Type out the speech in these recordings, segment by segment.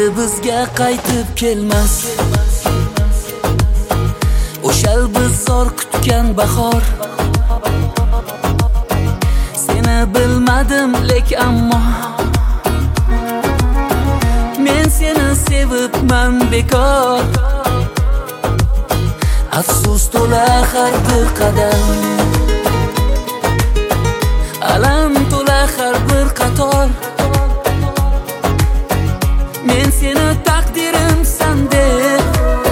endi bizga qaytib kelmas. O'shal biz zor kutgan bahor. Seni bilmadim lek ammo men seni sevibman bekor. Afsus to'la har bir qadam, alam to'la har bir qator. Men seni taqdirimsan deb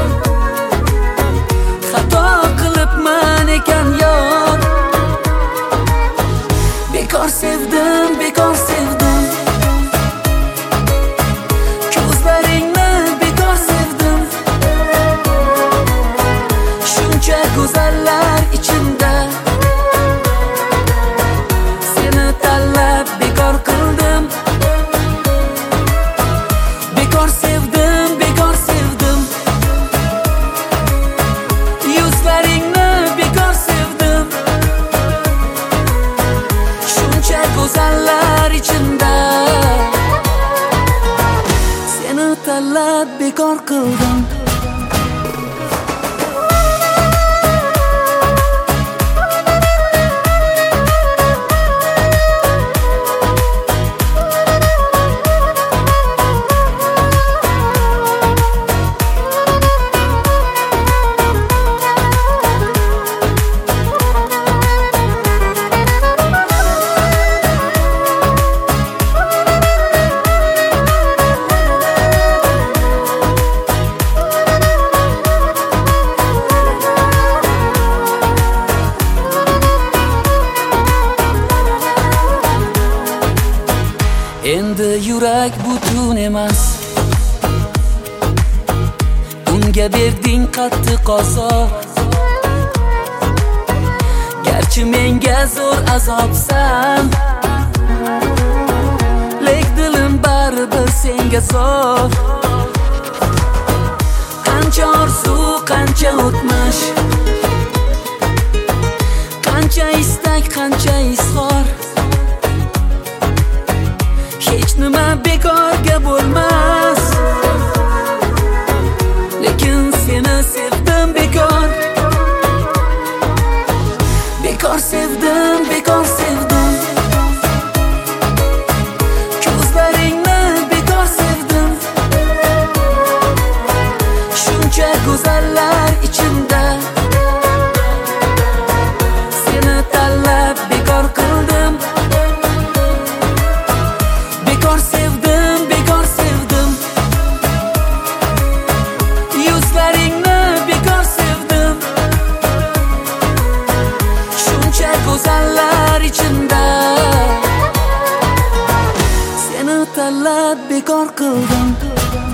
xato qilibman ekan yor. Bekor sevdim, bekor sevdim, ko'zlaringni bekor sevdim. Shuncha go'zallar ichimda seni tanlab bekor qildim. Bekor sevdim, bekor sevdim, yuzlaringni bekor sevdim. Shuncha go'zallar ichimda seni tanlab bekor qildim. Endi yurak butun emas, unga berding qattiq azob. Garchi menga zo'r azobsan, lek dilim baribir senga zo'r. Qancha orzu, qancha o'tmish, qancha istak, qancha izhor. Hech nima bekorga bo'lmas, lekin seni sevdim bekor. Bekor sevdim, bekor sevdim, ko'zlaringni bekor sevdim. Shuncha go'zallar ichimda seni tanlab bekor qildim. Bekor sevdim, bekor sevdim, yuzlaringni bekor sevdim. Shuncha go'zallar ichimda seni tanlab bekor qildim.